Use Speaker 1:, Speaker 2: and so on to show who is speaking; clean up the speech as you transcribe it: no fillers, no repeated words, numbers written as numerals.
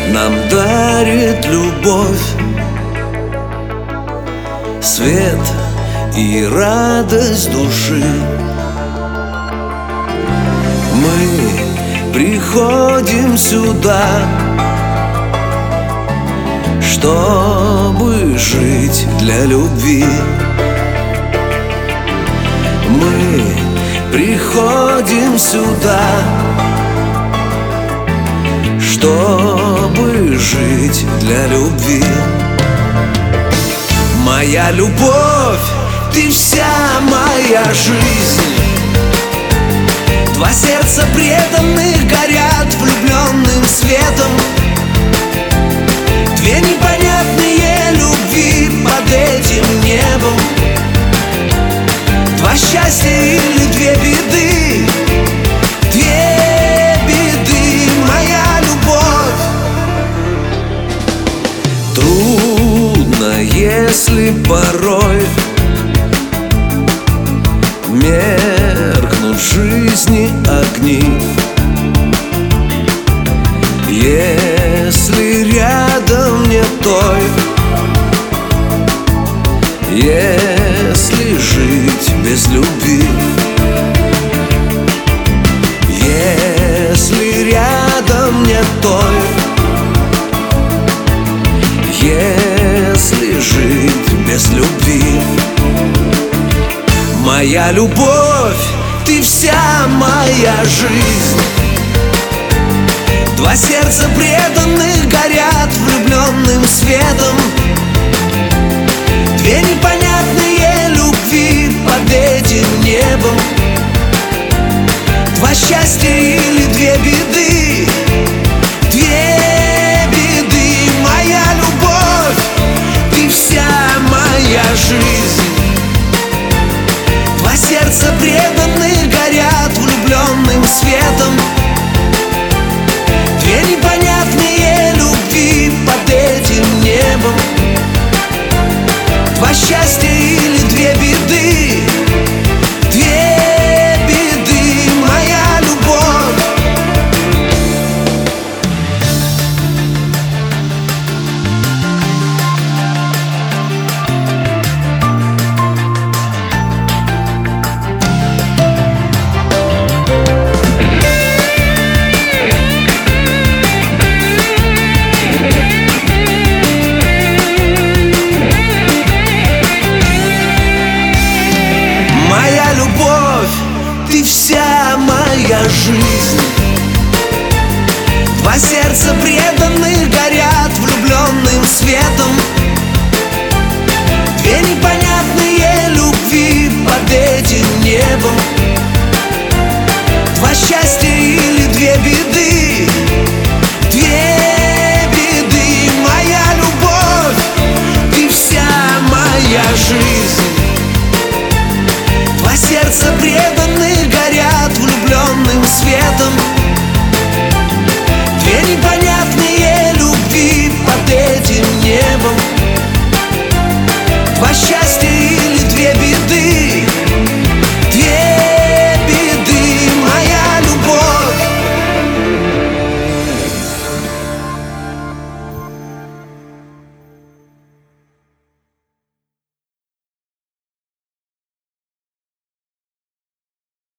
Speaker 1: нам дарит любовь, свет и радость души. Мы приходим сюда, чтобы жить для любви. Мы приходим сюда, чтобы жить для любви. Моя любовь, ты вся моя жизнь. Два сердца преданных горят влюбленным светом. Две непонятные любви под этим небом. Два счастья или две беды. Две беды, моя любовь. Трудно, если порой меркнут в жизни огни. Если рядом нет той, если жить без любви, если рядом нет той, если жить без любви. Моя любовь, ты вся моя жизнь. Два сердца преданных горят влюбленным светом. Две непонятные любви под этим небом. Два счастья или две беды. Две беды, моя любовь, ты вся моя жизнь. Два сердца преданных горят влюбленным светом. Две непонятные любви под этим небом. Два счастья или две беды. Две беды, моя любовь. Моя любовь, ты вся моя жизнь. Два сердца преданных горят влюбленным светом.